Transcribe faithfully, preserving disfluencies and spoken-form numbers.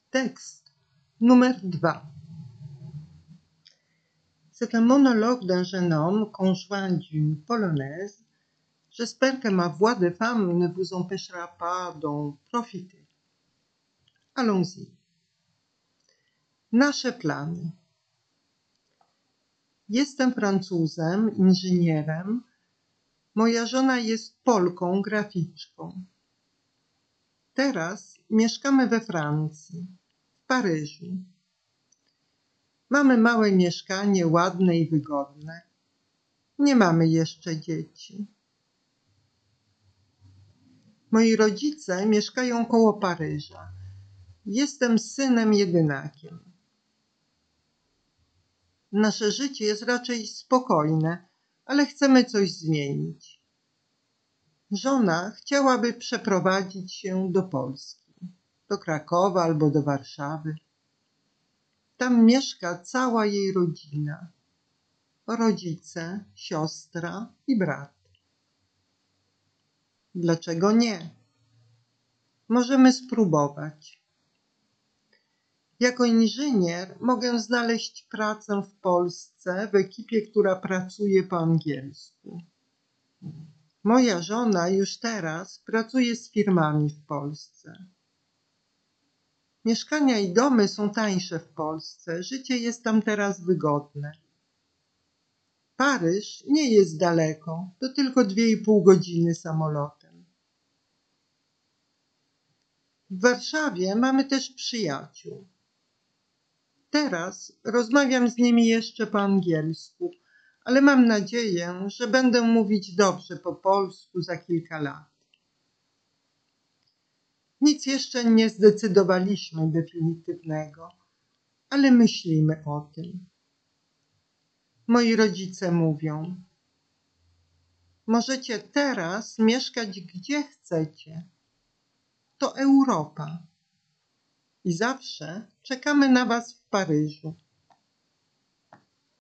Texte numéro deux. C'est un monologue d'un jeune homme conjoint d'une polonaise. J'espère que ma voix de femme ne vous empêchera pas d'en profiter. Allons-y. Nasze plany. Jestem Francuzem, inżynierem. Moja żona jest Polką, graficzką. Teraz mieszkamy we Francji, w Paryżu. Mamy małe mieszkanie, ładne i wygodne. Nie mamy jeszcze dzieci. Moi rodzice mieszkają koło Paryża. Jestem synem jedynakiem. Nasze życie jest raczej spokojne, ale chcemy coś zmienić. Żona chciałaby przeprowadzić się do Polski, do Krakowa albo do Warszawy. Tam mieszka cała jej rodzina. Rodzice, siostra i brat. Dlaczego nie? Możemy spróbować. Jako inżynier mogę znaleźć pracę w Polsce w ekipie, która pracuje po angielsku. Moja żona już teraz pracuje z firmami w Polsce. Mieszkania i domy są tańsze w Polsce. Życie jest tam teraz wygodne. Paryż nie jest daleko, to tylko dwie i pół godziny samolotem. W Warszawie mamy też przyjaciół. Teraz rozmawiam z nimi jeszcze po angielsku, ale mam nadzieję, że będę mówić dobrze po polsku za kilka lat. Nic jeszcze nie zdecydowaliśmy definitywnego, ale myślimy o tym. Moi rodzice mówią: możecie teraz mieszkać gdzie chcecie. To Europa. I zawsze czekamy na was w Paryżu.